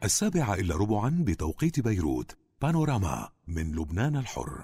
7:15 بتوقيت بيروت. بانوراما من لبنان الحر.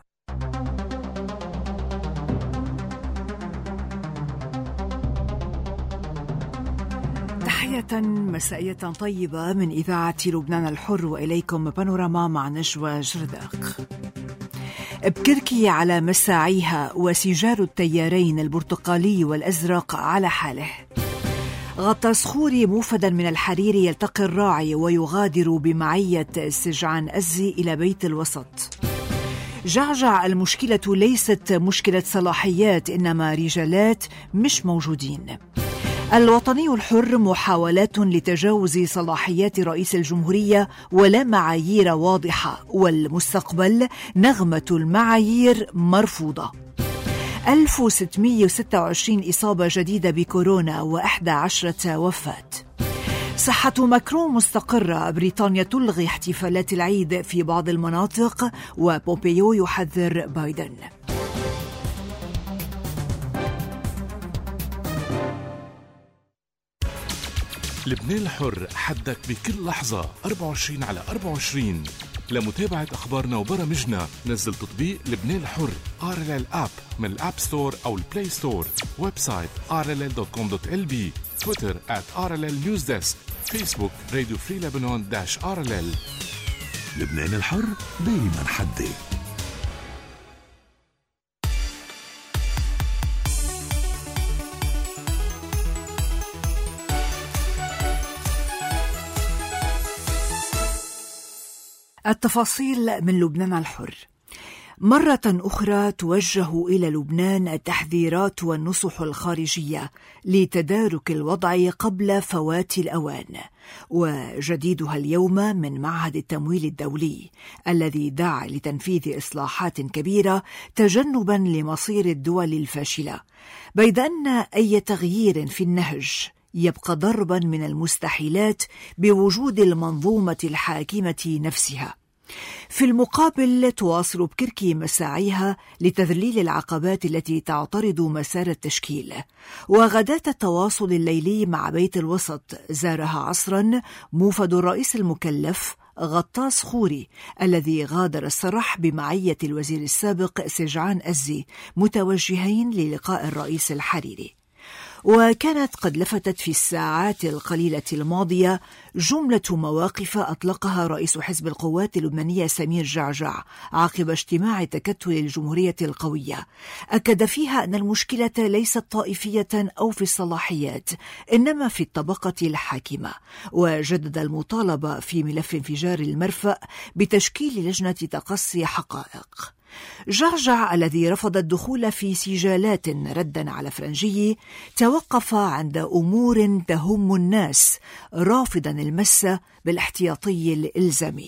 تحية مسائية طيبة من إذاعة لبنان الحر، وإليكم بانوراما مع نجوى جرداق. بكركي على مساعيها وسجال التيارين البرتقالي والأزرق على حاله. غطاس خوري موفدا من الحرير يلتقي الراعي ويغادر بمعية سجعان أزي إلى بيت الوسط. جعجع المشكلة ليست مشكلة صلاحيات، إنما رجالات مش موجودين. الوطني الحر محاولات لتجاوز صلاحيات رئيس الجمهورية ولا معايير واضحة، والمستقبل نغمة المعايير مرفوضة. 1626 إصابة جديدة بكورونا و11 وفاة. صحة ماكرون مستقرة، بريطانيا تلغي احتفالات العيد في بعض المناطق، وبومبيو يحذر بايدن. لبنان الحر، حدك بكل لحظة 24/24. لمتابعة أخبارنا وبرامجنا نزل تطبيق لبنان الحر RLL App من الأب ستور أو البلاي ستور. ويب سايت rll.com.lb. تويتر @RLL Newsdesk. فيسبوك راديو فري لبنان -RLL. لبنان الحر دايما حدي. التفاصيل من لبنان الحر. مرة أخرى توجه إلى لبنان التحذيرات والنصح الخارجية لتدارك الوضع قبل فوات الأوان، وجديدها اليوم من معهد التمويل الدولي الذي دعا لتنفيذ إصلاحات كبيرة تجنبا لمصير الدول الفاشلة، بيد أن أي تغيير في النهج يبقى ضربا من المستحيلات بوجود المنظومة الحاكمة نفسها. في المقابل تواصل بكركي مساعيها لتذليل العقبات التي تعترض مسار التشكيل. وغداة التواصل الليلي مع بيت الوسط زارها عصرا موفد الرئيس المكلف غطاس خوري الذي غادر الصرح بمعية الوزير السابق سجعان أزي، متوجهين للقاء الرئيس الحريري. وكانت قد لفتت في الساعات القليلة الماضية جملة مواقف أطلقها رئيس حزب القوات اللبنانية سمير جعجع عقب اجتماع تكتل الجمهورية القوية، أكد فيها أن المشكلة ليست طائفية أو في الصلاحيات، إنما في الطبقة الحاكمة، وجدد المطالبة في ملف انفجار المرفأ بتشكيل لجنة تقصي حقائق. جعجع الذي رفض الدخول في سجالات ردا على فرنجي توقف عند أمور تهم الناس، رافضا المس بالاحتياطي الإلزامي.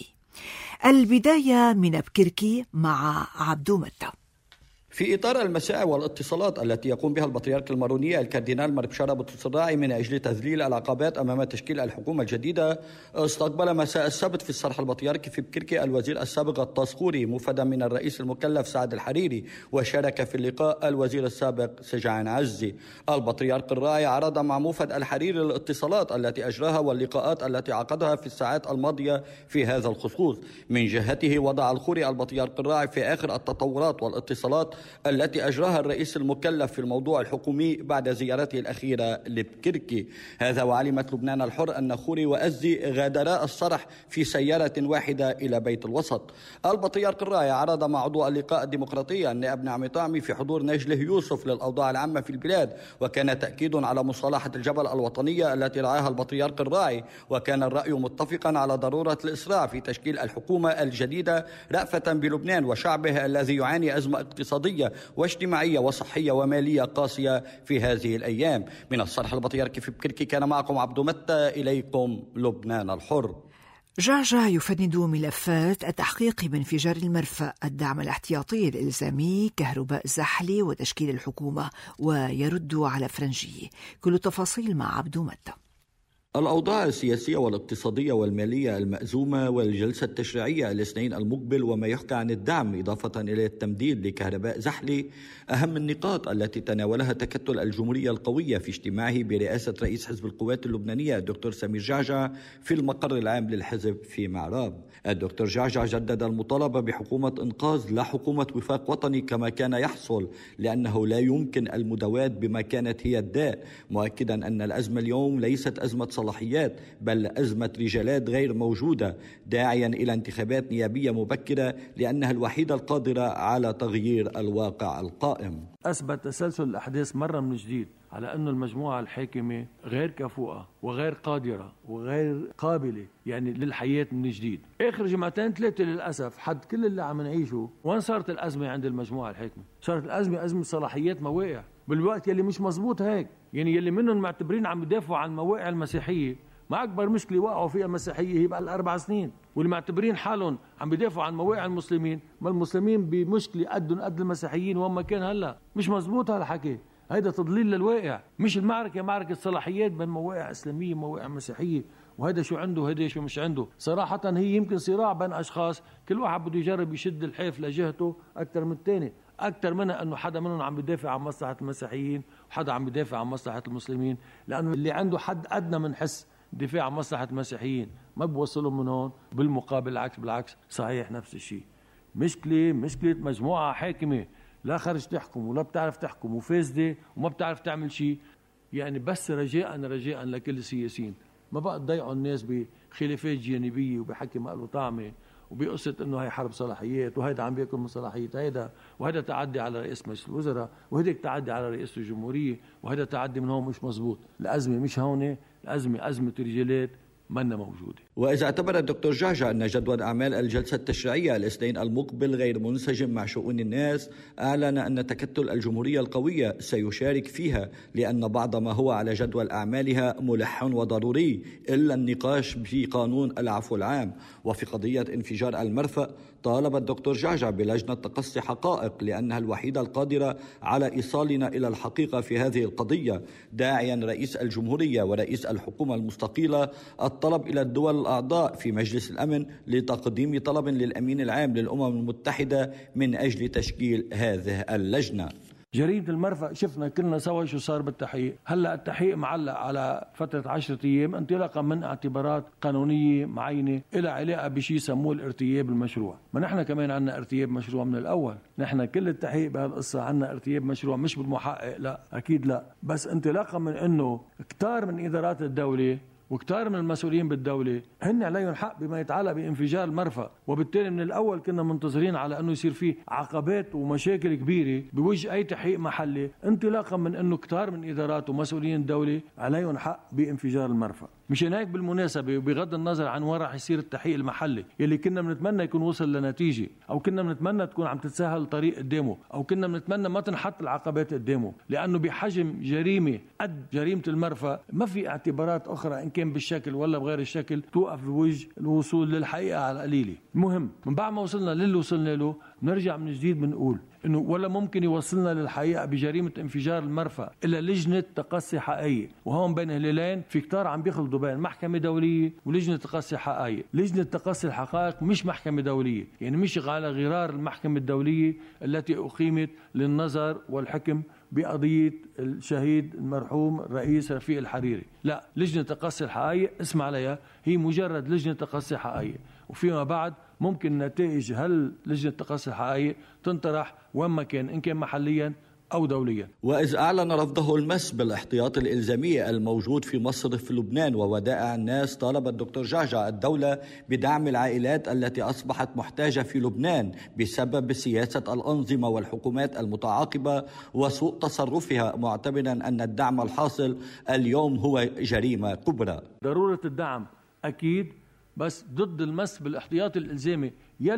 البداية من بكركي مع عبدو متى. في إطار المساعي والاتصالات التي يقوم بها البطريرك المارونية الكاردينال مربشارة بطرس الراعي من أجل تذليل العقبات أمام تشكيل الحكومة الجديدة، استقبل مساء السبت في الصرح البطريركي في بكركي الوزير السابق غطاس خوري موفدا من الرئيس المكلف سعد الحريري، وشارك في اللقاء الوزير السابق سجعان عزي. البطريرك الراعي عرض مع موفد الحريري الاتصالات التي أجراها واللقاءات التي عقدها في الساعات الماضية في هذا الخصوص. من جهته وضع الخوري البطريرك الراعي في آخر التطورات والاتصالات التي أجراها الرئيس المكلف في الموضوع الحكومي بعد زيارته الأخيرة لبكركي. هذا وعلمت لبنان الحر أن خوري وأزي غادرا الصرح في سيارة واحدة إلى بيت الوسط. البطريرك الراعي عرض مع عضو اللقاء الديمقراطية النائب نعمي طعمي في حضور نجله يوسف للأوضاع العامة في البلاد، وكان تأكيد على مصالحة الجبل الوطنية التي رعاها البطريرك الراعي، وكان الرأي متفقا على ضرورة الإسراع في تشكيل الحكومة الجديدة رأفة بلبنان وشعبه الذي يعاني أزمة اقتصادية واجتماعية وصحية ومالية قاسية في هذه الأيام. من الصرح البطريركي في بكركي كان معكم عبدو متى، إليكم لبنان الحر. جعجع يفند ملفات التحقيق بانفجار المرفأ، الدعم الاحتياطي الإلزامي، كهرباء زحلي، وتشكيل الحكومة، ويرد على فرنجي. كل التفاصيل مع عبدو متى. الأوضاع السياسية والاقتصادية والمالية المأزومة والجلسة التشريعية الاثنين المقبل وما يحكى عن الدعم إضافة إلى التمديد لكهرباء زحلي أهم النقاط التي تناولها تكتل الجمهورية القوية في اجتماعه برئاسة رئيس حزب القوات اللبنانية الدكتور سمير جعجع في المقر العام للحزب في معراب. الدكتور جعجع جدد المطالبة بحكومة إنقاذ لا حكومة وفاق وطني كما كان يحصل، لأنه لا يمكن المداواة بما كانت هي الداء، مؤكدا أن الأزمة اليوم ليست أزمة صلاحيات بل أزمة رجالات غير موجودة، داعيا إلى انتخابات نيابية مبكرة لأنها الوحيدة القادرة على تغيير الواقع القائم. أثبت تسلسل الأحداث مرة من جديد على أن المجموعة الحاكمة غير كفؤة وغير قادرة وغير قابلة يعني للحياة من جديد. آخر جمعتين ثلاثة للأسف حد كل اللي عم نعيشه وين صارت الأزمة عند المجموعة الحاكمة؟ صارت الأزمة أزمة صلاحيات مواقع بالوقت يلي مش مزبوط هيك، يعني يلي منهم معتبرين عم يدافعوا عن المواقع المسيحية، ما أكبر مشكلة وقعوا فيها المسيحية هي بقى ال4 سنين، واللي معتبرين حالهم عم بيدافعوا عن مواقع المسلمين، ما المسلمين بمشكلة قدهم قد المسيحيين وما كان هلا، مش مزبوط هالحكي، هيدا تضليل للواقع، مش المعركة معركة صلاحيات بين مواقع إسلامية ومواقع مسيحية، وهذا شو عنده وهذا شو مش عنده. صراحة هي يمكن صراع بين أشخاص كل واحد بده يجرب يشد الحيف لجهته أكثر من الثاني، أكثر منها أنه حدا منهم عم بيدافع عن مصلحة المسيحيين وحدا عم بيدافع عن مصلحة المسلمين، لأنه اللي عنده حد أدنى من حس دفاع عن مصلحة المسيحيين ما بوصلهم من هون، بالمقابل بالعكس صحيح نفس الشيء. مشكلة مجموعة حاكمة لا خرج تحكم ولا بتعرف تحكم وفاسدة وما بتعرف تعمل شيء، يعني بس رجاء لكل السياسيين ما بقى تضيعوا الناس بخلافات جانبية وبحكي ما له طعمة وبقصة انه هي حرب صلاحيات وهيدا عم بياكل من صلاحيات هيدا، وهذا تعدي على رئيس مجلس الوزراء وهيداك تعدي على رئيس الجمهورية وهذا تعدي من هون مش مزبوط. الأزمة مش هون، الأزمة أزمة رجالات منا موجودة. وإذا اعتبر الدكتور جعجع أن جدول أعمال الجلسة التشريعية الاثنين المقبل غير منسجم مع شؤون الناس، أعلن أن تكتل الجمهورية القوية سيشارك فيها لأن بعض ما هو على جدول أعمالها ملح وضروري إلا النقاش في قانون العفو العام. وفي قضية انفجار المرفأ طالب الدكتور جعجع بلجنة تقصي حقائق لأنها الوحيدة القادرة على إيصالنا إلى الحقيقة في هذه القضية، داعيا رئيس الجمهورية ورئيس الحكومة المستقيلة الطلب إلى الدول الأعضاء في مجلس الأمن لتقديم طلب للأمين العام للأمم المتحدة من أجل تشكيل هذه اللجنة. جريمة المرفأ شفنا كلنا سوا شو صار بالتحقيق، هلا التحقيق معلق على فترة 10 أيام انطلاقا من اعتبارات قانونية معينة إلى علاقة بشيء سموه الارتياب المشروع. ما نحن كمان عنا ارتياب مشروع من الأول، نحن كل التحقيق بهالقصة عنا ارتياب مشروع مش بالمحقق، لا أكيد لا، بس انطلاقا من أنه كتار من إدارات الدولة وكتار من المسؤولين بالدولة هن عليهم حق بما يتعلق بانفجار المرفأ، وبالتالي من الأول كنا منتظرين على أنه يصير فيه عقبات ومشاكل كبيرة بوجه أي تحقيق محلي، انطلاقا من أنه كتار من إدارات ومسؤولين الدولة عليهم حق بانفجار المرفأ. مشان هيك بالمناسبة وبغض النظر عن وين راح يصير التحقيق المحلي يلي كنا بنتمنى يكون وصل لنتيجة، أو كنا بنتمنى تكون عم تتسهل الطريق قدامه، أو كنا بنتمنى ما تنحط العقبات قدامه، لأنه بحجم جريمة قد جريمة المرفأ ما في اعتبارات أخرى إن كان بالشكل ولا بغير الشكل توقف بوجه الوصول للحقيقة على القليلة. المهم من بعد ما وصلنا للي وصلنا له نرجع من جديد بنقول إنه ولا ممكن يوصلنا للحقيقة بجريمة انفجار المرفأ إلا لجنة تقصي حقائق، وهون بين هلالين في كتار عم بيخلطوا بين محكمة دولية ولجنة تقصي حقائق. لجنة تقصي الحقائق مش محكمة دولية، يعني مش على غرار المحكمة الدولية التي أقيمت للنظر والحكم بقضية الشهيد المرحوم الرئيس رفيق الحريري، لا، لجنة تقصي الحقائق اسم عليها هي مجرد لجنة تقصي حقائق، وفيما بعد ممكن نتائج هل لجنة تقصي الحقائق تنطرح وين ما كان إن كان محليا أو دوليا. وإذ أعلن رفضه المس بالاحتياط الإلزامي الموجود في مصرف لبنان وودائع الناس، طالب الدكتور جعجع الدولة بدعم العائلات التي أصبحت محتاجة في لبنان بسبب سياسة الأنظمة والحكومات المتعاقبة وسوء تصرفها، معتبرا أن الدعم الحاصل اليوم هو جريمة كبرى. ضرورة الدعم أكيد، بس ضد المس بالاحتياط الإلزامي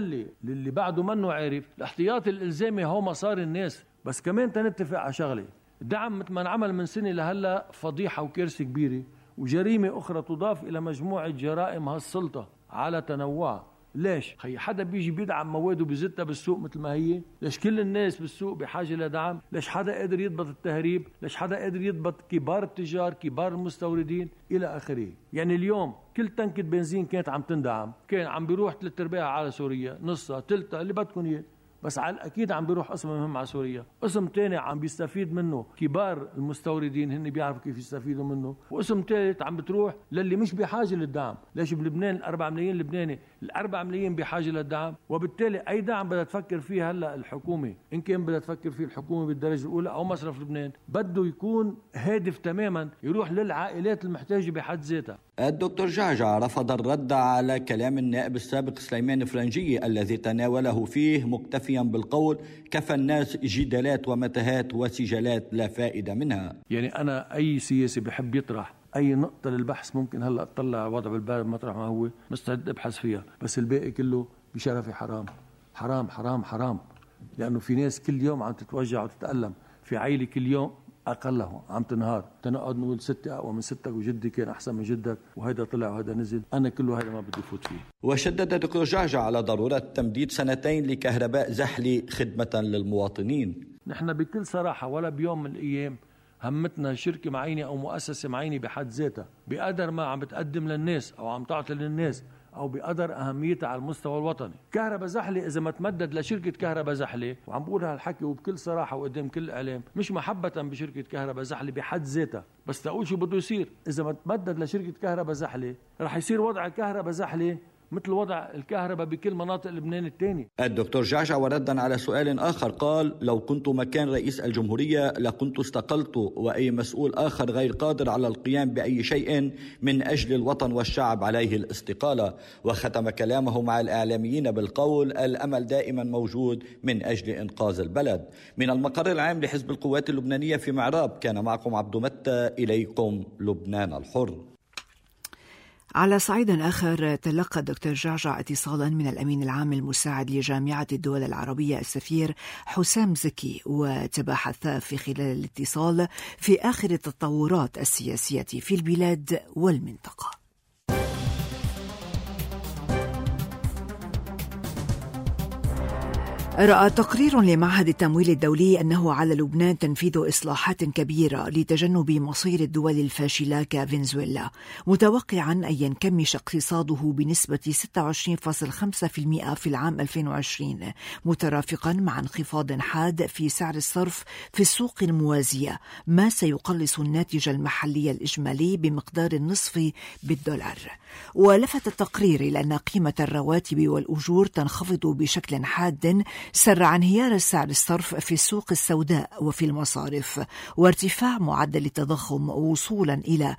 اللي بعده منه عارف الاحتياط الإلزامي هو مصاري الناس. بس كمان تنتفق على شغله، الدعم مثل ما انعمل من سنه لهلا فضيحه وكارثه كبيره وجريمه اخرى تضاف الى مجموعه جرائم هالسلطه على تنوعها، ليش؟ حدا بيجي بيدعم مواده بزتها بالسوق مثل ما هي؟ ليش كل الناس بالسوق بحاجة لدعم؟ ليش حدا قادر يضبط التهريب؟ ليش حدا قادر يضبط كبار التجار، كبار المستوردين إلى آخره؟ يعني اليوم كل تنكة بنزين كانت عم تندعم، كان عم بيروح 3/4 على سوريا، نصها، ثلثها، اللي بدكم إياه، بس على الأكيد عم بيروح قسم مهم على سوريا. قسم تاني عم بيستفيد منه كبار المستوردين، هن بيعرفوا كيف يستفيدوا منه، وقسم ثالث عم بتروح للي مش بحاجة للدعم. ليش بلبنان 4 ملايين لبناني، 4 ملايين بحاجة للدعم، وبالتالي أي دعم بدها تفكر فيه هلأ الحكومة، إن كان بدها تفكر فيه الحكومة بالدرجة الأولى أو مصرف لبنان، بده يكون هادف تماما يروح للعائلات المحتاجة بحد ذاتها. الدكتور جعجع رفض الرد على كلام النائب السابق سليمان فرنجية الذي تناوله فيه مكتفيا بالقول كفى الناس جدالات ومتاهات وسجالات لا فائدة منها. يعني أنا أي سياسي بحب يطرح أي نقطة للبحث ممكن هلأ أطلع وضع بالبال مطرح ما هو مستعد أبحث فيها، بس الباقي كله بشرفي حرام حرام حرام حرام، لأنه في ناس كل يوم عم تتوجع وتتألم، في عائلة كل يوم أقله عم تنهار، تنقعد نقول ستي أقوى من ستك وجدي كان أحسن من جدك وهيدا طلع وهيدا نزل، أنا كله هيدا ما بدي فوت فيه. وشدد الدكتور جعجع على ضرورة تمديد 2 لكهرباء زحلي خدمة للمواطنين. نحن بكل صراحة ولا بيوم من الأيام همتنا شركة معينة أو مؤسسة معينة بحد ذاتها بقدر ما عم بتقدم للناس أو عم تعطي للناس أو بقدر أهميتها على المستوى الوطني. كهرباء زحلة إذا ما تمدد لشركة كهرباء زحلة، وعم بقول هالحكي وبكل صراحة وقدام كل الإعلام، مش محبة بشركة كهرباء زحلة بحد ذاتها، بس تقول شو بده يصير إذا ما تمدد لشركة كهرباء زحلة، رح يصير وضع كهرباء زحلة مثل وضع الكهرباء بكل مناطق لبنان الثاني. الدكتور جعجع وردا على سؤال آخر قال: لو كنت مكان رئيس الجمهورية لكنت استقلت، وأي مسؤول آخر غير قادر على القيام بأي شيء من أجل الوطن والشعب عليه الاستقالة. وختم كلامه مع الإعلاميين بالقول: الأمل دائما موجود من أجل إنقاذ البلد. من المقر العام لحزب القوات اللبنانية في معراب، كان معكم عبد متى، إليكم لبنان الحر. على صعيد آخر، تلقى الدكتور جعجع اتصالا من الأمين العام المساعد لجامعة الدول العربية السفير حسام زكي، وتباحثا في خلال الاتصال في آخر التطورات السياسية في البلاد والمنطقة. رأى تقرير لمعهد التمويل الدولي أنه على لبنان تنفيذ إصلاحات كبيرة لتجنب مصير الدول الفاشلة كفنزويلا، متوقعا أن ينكمش اقتصاده بنسبة 26.5% في العام 2020، مترافقا مع انخفاض حاد في سعر الصرف في السوق الموازية، ما سيقلص الناتج المحلي الإجمالي بمقدار النصف بالدولار. ولفت التقرير إلى أن قيمة الرواتب والأجور تنخفض بشكل حاد سرع انهيار سعر الصرف في السوق السوداء وفي المصارف، وارتفاع معدل التضخم وصولا إلى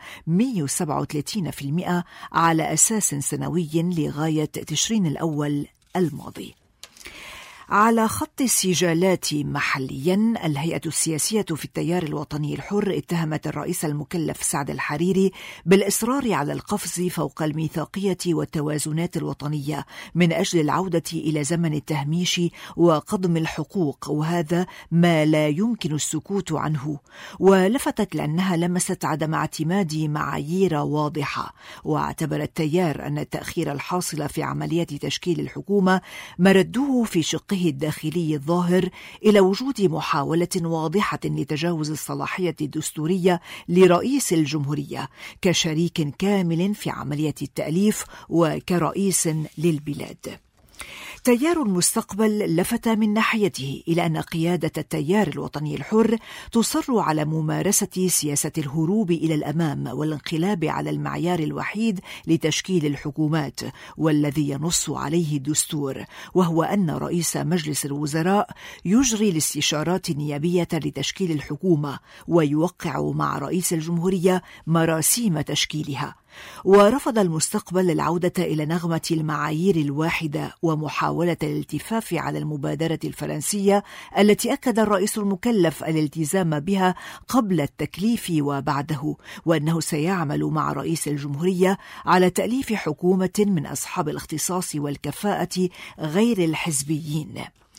137% على أساس سنوي لغاية تشرين الأول الماضي. على خط السجالات محليا، الهيئة السياسية في التيار الوطني الحر اتهمت الرئيس المكلف سعد الحريري بالإصرار على القفز فوق الميثاقية والتوازنات الوطنية من أجل العودة إلى زمن التهميش وقضم الحقوق، وهذا ما لا يمكن السكوت عنه. ولفتت لأنها لمست عدم اعتماد معايير واضحة، واعتبر التيار أن التأخير الحاصل في عملية تشكيل الحكومة مرده في شقه الداخلي الظاهر إلى وجود محاولة واضحة لتجاوز الصلاحية الدستورية لرئيس الجمهورية كشريك كامل في عملية التأليف وكرئيس للبلاد. تيار المستقبل لفت من ناحيته إلى أن قيادة التيار الوطني الحر تصر على ممارسة سياسة الهروب إلى الأمام والانقلاب على المعيار الوحيد لتشكيل الحكومات والذي ينص عليه الدستور، وهو أن رئيس مجلس الوزراء يجري الاستشارات النيابية لتشكيل الحكومة ويوقع مع رئيس الجمهورية مراسيم تشكيلها. ورفض المستقبل العودة إلى نغمة المعايير الواحدة ومحاولة الالتفاف على المبادرة الفرنسية التي أكد الرئيس المكلف الالتزام بها قبل التكليف وبعده، وأنه سيعمل مع رئيس الجمهورية على تأليف حكومة من أصحاب الاختصاص والكفاءة غير الحزبيين.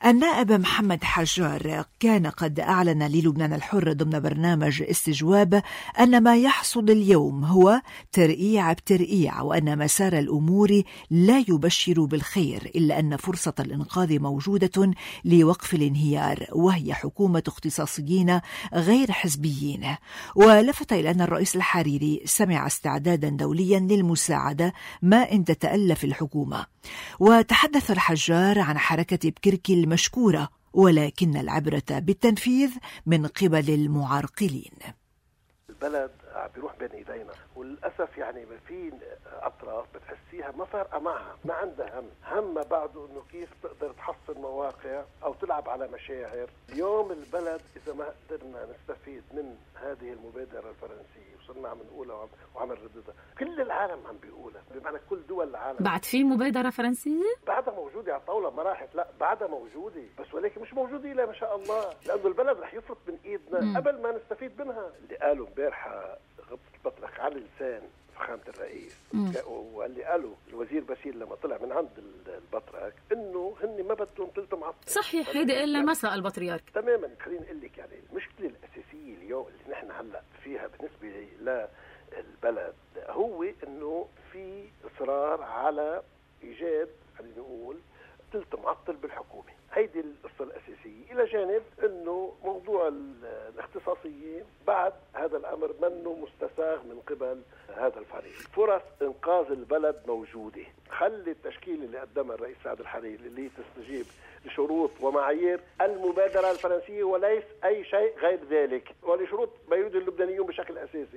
النائب محمد حجار كان قد أعلن للبنان الحر ضمن برنامج استجواب أن ما يحصل اليوم هو ترقيع بترقيع، وأن مسار الأمور لا يبشر بالخير، إلا أن فرصة الإنقاذ موجودة لوقف الانهيار، وهي حكومة اختصاصيين غير حزبيين. ولفت إلى أن الرئيس الحريري سمع استعدادا دوليا للمساعدة ما إن تتألف الحكومة. وتحدث الحجار عن حركة بكركي المشكورة، ولكن العبرة بالتنفيذ من قبل المعارقلين. البلد بيروح بين ايدينا، وللاسف يعني في اطراف بتحسيها ما فارقه معها، ما عندها هم ما بعده انه كيف تقدر تحصل مواقع او تلعب على مشاعر. اليوم البلد اذا ما قدرنا نستفيد من هذه المبادره الفرنسيه وصرنا عم نقولها وعم نرددها، كل العالم عم بيقولها، بمعنى كل دول العالم. بعد في مبادره فرنسيه بعدها موجوده على الطاوله، ما راحت، لا بعدها موجوده، بس ولكن مش موجوده الا ما شاء الله، لانه البلد رح يفرط من ايدنا قبل ما نستفيد منها. اللي قالوا امبارحه البطرك على لسان فخامة الرئيس، واللي قاله الوزير بشير لما طلع من عند البطرك انه هن ما بدهم ثلث معطل. صحيح، هيدي قال يعني مساء البطريرك. تماما. خليني اقول لك يعني المشكله الاساسيه اليوم اللي نحن هلا فيها بالنسبه للبلد هو انه في اصرار على ايجاد خلينا نقول ثلث معطل بالحكومه. هيدي القصة الأساسية، إلى جانب أنه موضوع الاختصاصيين بعد هذا الأمر منه مستساغ من قبل هذا الفريق. فرص إنقاذ البلد موجودة، خلي التشكيل اللي قدمها الرئيس سعد الحريري اللي تستجيب لشروط ومعايير المبادرة الفرنسية وليس أي شيء غير ذلك، ولشروط ما يريد اللبنانيون بشكل أساسي.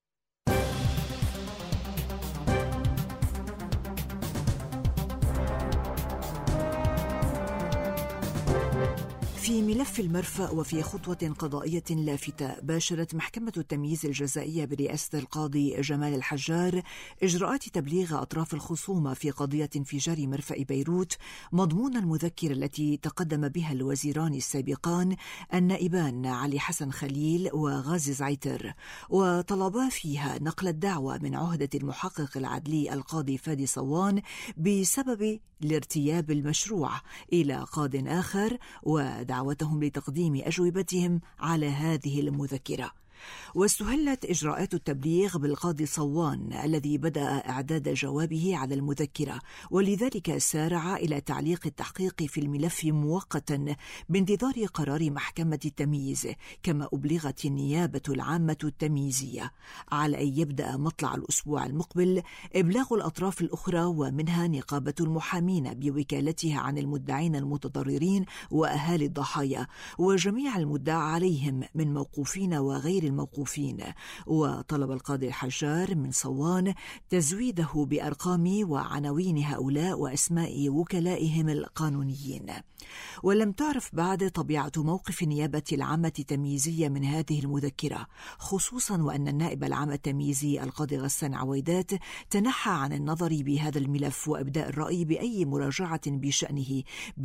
في ملف المرفأ وفي خطوة قضائية لافتة، باشرت محكمة التمييز الجزائية برئاسة القاضي جمال الحجار إجراءات تبليغ أطراف الخصومة في قضية انفجار مرفأ بيروت مضمون المذكرة التي تقدم بها الوزيران السابقان النائبان علي حسن خليل وغازي زعيتر، وطلبا فيها نقل الدعوى من عهدة المحقق العدلي القاضي فادي صوان بسبب الارتياب المشروع إلى قاض آخر، ودعوتهم لتقديم أجوبتهم على هذه المذكرة. واستهلت إجراءات التبليغ بالقاضي صوان الذي بدأ إعداد جوابه على المذكرة، ولذلك سارع إلى تعليق التحقيق في الملف مؤقتا بانتظار قرار محكمة التمييز، كما أبلغت النيابة العامة التمييزية على أن يبدأ مطلع الأسبوع المقبل إبلاغ الأطراف الأخرى ومنها نقابة المحامين بوكالتها عن المدعين المتضررين وأهالي الضحايا وجميع المدعى عليهم من موقوفين وغير الموقوفين. وطلب القاضي الحجار من صوان تزويده بأرقام وعناوين هؤلاء وأسماء وكلائهم القانونيين. ولم تعرف بعد طبيعة موقف النيابة العامة التمييزية من هذه المذكرة، خصوصا وأن النائب العام التمييزي القاضي غسان عويدات تنحى عن النظر بهذا الملف وإبداء الرأي بأي مراجعة بشأنه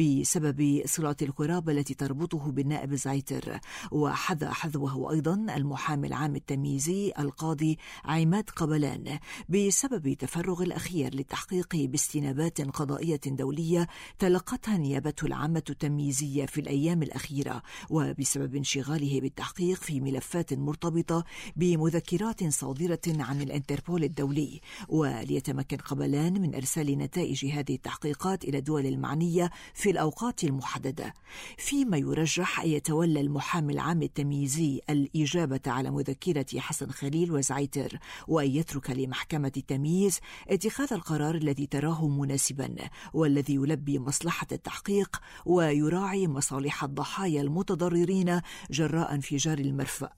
بسبب صلات القرابة التي تربطه بالنائب زعيتر. وحذى حذوه أيضا المحامي العام التمييزي القاضي عماد قبلان بسبب تفرغ الأخير للتحقيق باستنابات قضائية دولية تلقتها النيابة العامة التمييزية في الأيام الأخيرة، وبسبب انشغاله بالتحقيق في ملفات مرتبطة بمذكرات صادرة عن الانتربول الدولي، وليتمكن قبلان من إرسال نتائج هذه التحقيقات إلى الدول المعنية في الأوقات المحددة، فيما يرجح أن يتولى المحامي العام التمييزي الإجابة على مذكرة حسن خليل وزعيتر، وأن يترك لمحكمة التمييز اتخاذ القرار الذي تراه مناسبا والذي يلبي مصلحة التحقيق ويراعي مصالح الضحايا المتضررين جراء انفجار المرفأ.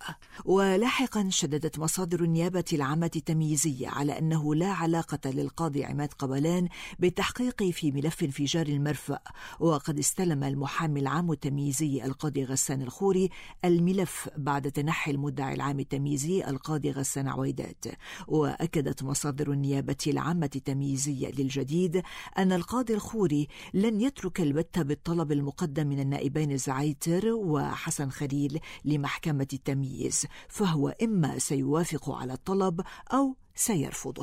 ولاحقا شددت مصادر النيابة العامة التمييزية على أنه لا علاقة للقاضي عماد قبلان بالتحقيق في ملف انفجار المرفأ، وقد استلم المحامي العام التمييزي القاضي غسان الخوري الملف بعد تنحي المدعي العام التمييزي القاضي غسان عويدات. وأكدت مصادر النيابة العامة التمييزية للجديد أن القاضي الخوري لن يترك البت بالطلب المقدم من النائبين زعيتر وحسن خليل لمحكمة التمييز، فهو إما سيوافق على الطلب أو سيرفضه.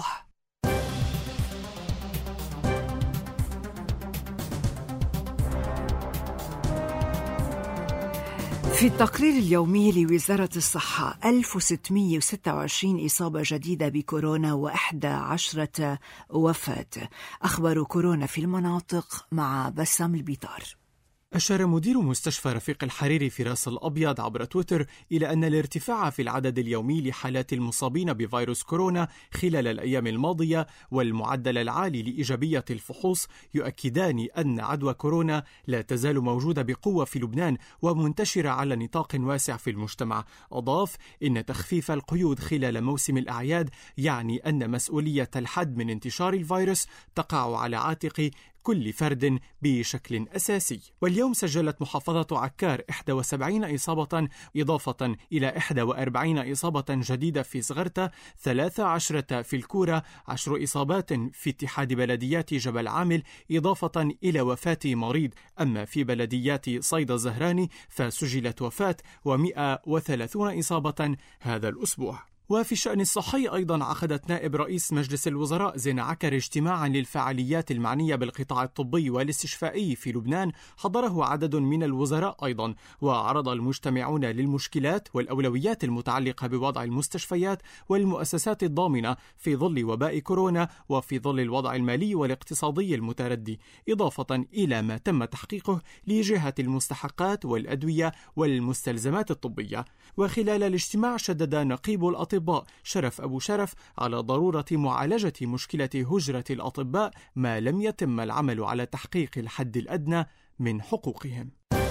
في التقرير اليومي لوزارة الصحة 1626 إصابة جديدة بكورونا و11 وفاة. أخبار كورونا في المناطق مع بسام البيطار. أشار مدير مستشفى رفيق الحريري في راس الأبيض عبر تويتر إلى أن الارتفاع في العدد اليومي لحالات المصابين بفيروس كورونا خلال الأيام الماضية والمعدل العالي لإيجابية الفحوص يؤكدان أن عدوى كورونا لا تزال موجودة بقوة في لبنان ومنتشرة على نطاق واسع في المجتمع. أضاف إن تخفيف القيود خلال موسم الأعياد يعني أن مسؤولية الحد من انتشار الفيروس تقع على عاتق كل فرد بشكل أساسي. واليوم سجلت محافظة عكار 71 إصابة إضافة إلى 41 إصابة جديدة في صغرتة، 13 في الكورة، 10 إصابات في اتحاد بلديات جبل عامل إضافة إلى وفاة مريض. أما في بلديات صيدا الزهراني فسجلت وفاة و130 إصابة هذا الأسبوع. وفي الشأن الصحي أيضا عقدت نائب رئيس مجلس الوزراء زين عكر اجتماعا للفعاليات المعنية بالقطاع الطبي والاستشفائي في لبنان حضره عدد من الوزراء أيضا، وعرض المجتمعون للمشكلات والأولويات المتعلقة بوضع المستشفيات والمؤسسات الضامنة في ظل وباء كورونا وفي ظل الوضع المالي والاقتصادي المتردي، إضافة إلى ما تم تحقيقه لجهة المستحقات والأدوية والمستلزمات الطبية. وخلال الاجتماع شدد نقيب الأطباء شرف أبو شرف على ضرورة معالجة مشكلة هجرة الأطباء ما لم يتم العمل على تحقيق الحد الأدنى من حقوقهم.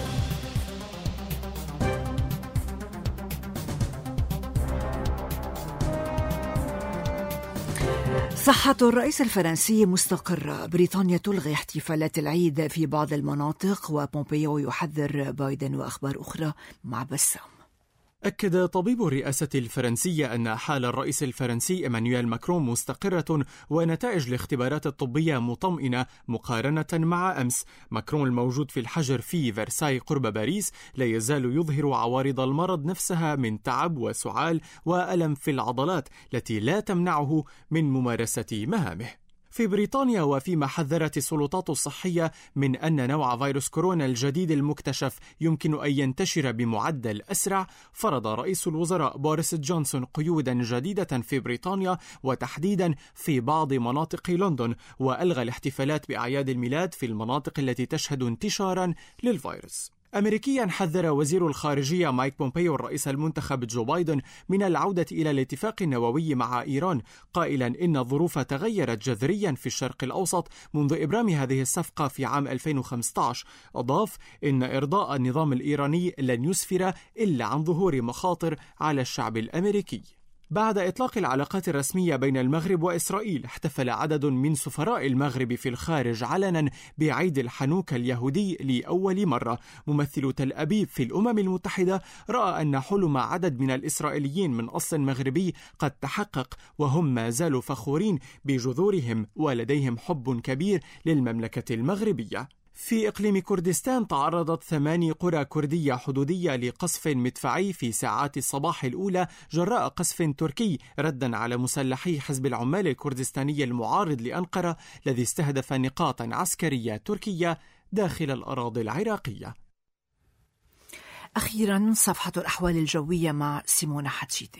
صحة الرئيس الفرنسي مستقرة. بريطانيا تلغي احتفالات العيد في بعض المناطق وبومبيو يحذر بايدن. وأخبار أخرى مع بسام. أكد طبيب الرئاسة الفرنسية أن حال الرئيس الفرنسي إيمانويل ماكرون مستقرة ونتائج الاختبارات الطبية مطمئنة مقارنة مع أمس. ماكرون الموجود في الحجر في فرساي قرب باريس لا يزال يظهر عوارض المرض نفسها من تعب وسعال وألم في العضلات التي لا تمنعه من ممارسة مهامه. في بريطانيا وفيما حذرت السلطات الصحية من أن نوع فيروس كورونا الجديد المكتشف يمكن أن ينتشر بمعدل أسرع، فرض رئيس الوزراء بوريس جونسون قيودا جديدة في بريطانيا وتحديدا في بعض مناطق لندن، وألغى الاحتفالات بأعياد الميلاد في المناطق التي تشهد انتشارا للفيروس. أمريكيا حذر وزير الخارجية مايك بومبيو الرئيس المنتخب جو بايدن من العودة إلى الاتفاق النووي مع إيران، قائلا إن الظروف تغيرت جذريا في الشرق الأوسط منذ إبرام هذه الصفقة في عام 2015. أضاف إن إرضاء النظام الإيراني لن يسفر إلا عن ظهور مخاطر على الشعب الأمريكي. بعد إطلاق العلاقات الرسمية بين المغرب وإسرائيل، احتفل عدد من سفراء المغرب في الخارج علنا بعيد الحنوكة اليهودي لأول مرة. ممثل تل أبيب في الأمم المتحدة رأى أن حلم عدد من الإسرائيليين من أصل مغربي قد تحقق، وهم ما زالوا فخورين بجذورهم ولديهم حب كبير للمملكة المغربية. في إقليم كردستان تعرضت 8 قرى كردية حدودية لقصف مدفعي في ساعات الصباح الأولى جراء قصف تركي ردا على مسلحي حزب العمال الكردستاني المعارض لأنقرة الذي استهدف نقاطا عسكرية تركية داخل الأراضي العراقية. أخيرا صفحة الأحوال الجوية مع سيمونة حتشيتي.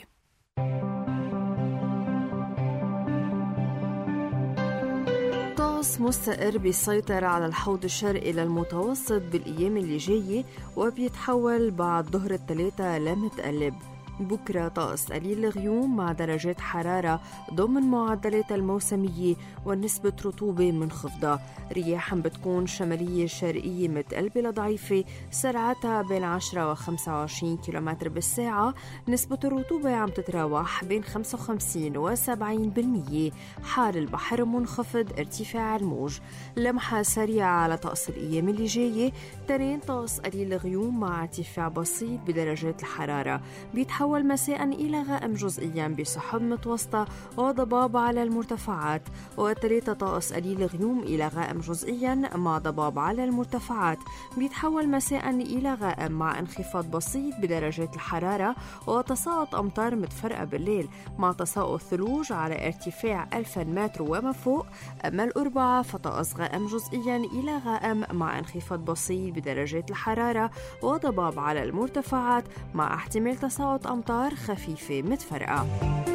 مستقر بيسيطر على الحوض الشرقي للمتوسط بالأيام اللي جاية وبيتحول بعد ظهر الثلاثاء لمتقلب. بكرة طقس قليل الغيوم مع درجات حرارة ضمن معدلات الموسمية ونسبة رطوبة منخفضة. رياح بتكون شمالية شرقية متقلبة لضعيفة سرعتها بين 10 و 25 كيلومتر بالساعة. نسبة الرطوبة عم تتراوح بين 55 و 70%. حال البحر منخفض، ارتفاع الموج. لمحة سريعة على طقس الأيام اللي جاية. تنين طقس قليل الغيوم مع ارتفاع بسيط بدرجات الحرارة. بيتحول بيتحول مساء إلى غائم جزئيا بسحب متوسطة وضباب على المرتفعات، والثلاثة طقس قليل غيوم إلى غائم جزئيا مع ضباب على المرتفعات، بيتحول مساء إلى غائم مع انخفاض بسيط بدرجات الحرارة وتساقط أمطار متفرقة بالليل مع تساقط ثلوج على ارتفاع 1000 متر وما فوق. أما الأربعاء فطقس غائم جزئيا إلى غائم مع انخفاض بسيط بدرجات الحرارة وضباب على المرتفعات مع احتمال تساقط أمطار خفيفة متفرقة.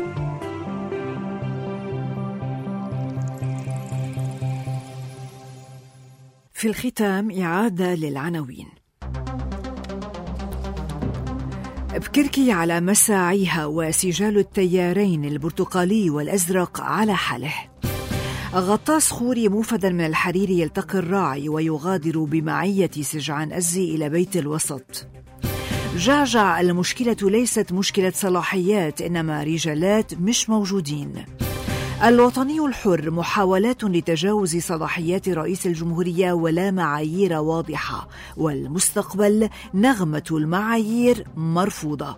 في الختام إعادة للعناوين. بكركي على مساعيها وسجال التيارين البرتقالي والأزرق على حاله. غطاس خوري موفدا من الحرير يلتقي الراعي ويغادر بمعية سجعان أزي إلى بيت الوسط. جعجع المشكلة ليست مشكلة صلاحيات إنما رجالات مش موجودين. الوطني الحر محاولات لتجاوز صلاحيات رئيس الجمهورية ولا معايير واضحة، والمستقبل نغمة المعايير مرفوضة.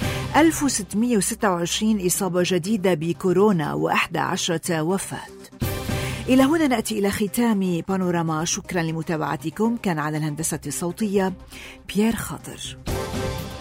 1626 إصابة جديدة بكورونا و11 وفاة. إلى هنا نأتي إلى ختام بانوراما. شكرا لمتابعتكم. كان على الهندسة الصوتية بيير خاطر.